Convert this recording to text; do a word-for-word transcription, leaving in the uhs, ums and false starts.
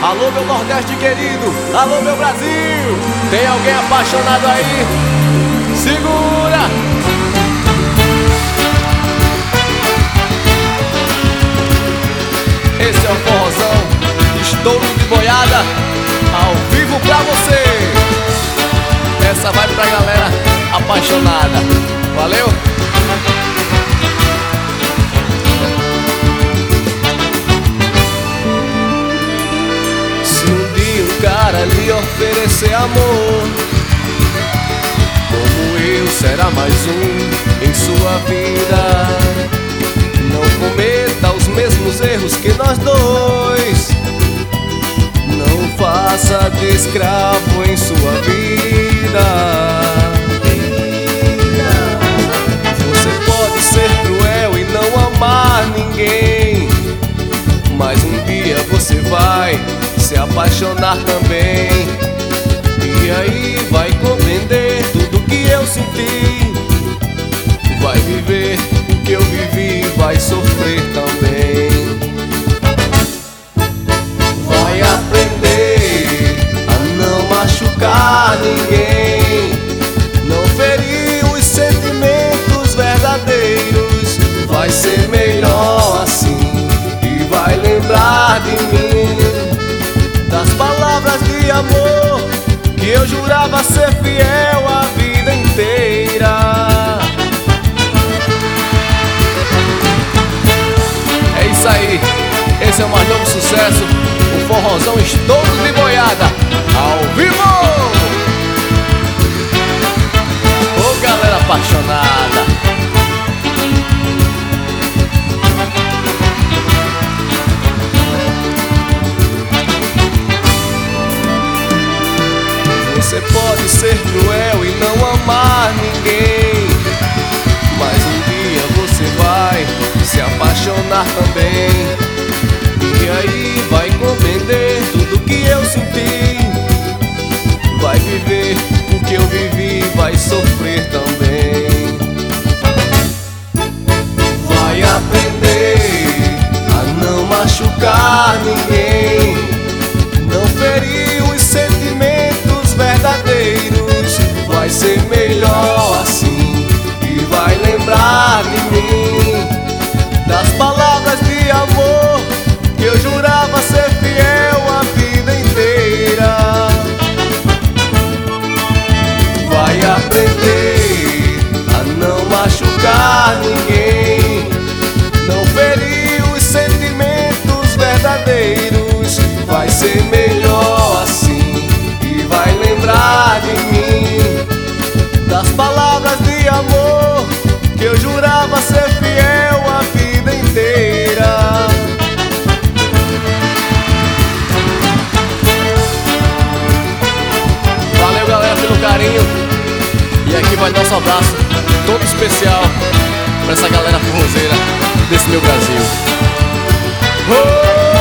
Alô, meu Nordeste querido, alô, meu Brasil. Tem alguém apaixonado aí? Segura! Esse é o forrozão, estouro de boiada, ao vivo pra você. Essa vai pra galera apaixonada. Valeu? Se um dia um cara lhe oferecer amor, como eu, será mais um em sua vida. Não cometa os mesmos erros que nós dois. Não faça de escravo em sua vida. Você pode ser cruel e não amar ninguém, mas um dia você vai se apaixonar também. E aí vai compreender tudo que eu senti, vai viver o que eu vivi, vai sofrer também. Vai aprender a não machucar ninguém, não ferir os sentimentos verdadeiros. Vai ser melhor assim e vai lembrar de mim, das palavras de amor que eu jurava ser fiel a vida inteira. É isso aí, esse é o mais novo sucesso, o forrozão estouro de boiada, ao vivo! Ô galera apaixonada! Você pode ser cruel e não amar ninguém, mas um dia você vai se apaixonar também. E aí vai compreender tudo que eu senti, vai viver o que eu vivi, vai sofrer também. Vai aprender a não machucar ninguém, não ferir os sentimentos verdadeiros. Vai ser melhor assim e vai lembrar de mim, das palavras de amor que eu jurava ser fiel a vida inteira. Vai aprender a não machucar ninguém, não ferir os sentimentos verdadeiros. Vai ser melhor assim e vai lembrar de mim, das palavras de amor que eu jurava ser fiel a vida inteira. Valeu galera pelo carinho, e aqui vai nosso abraço todo especial pra essa galera forrozeira desse meu Brasil. Oh!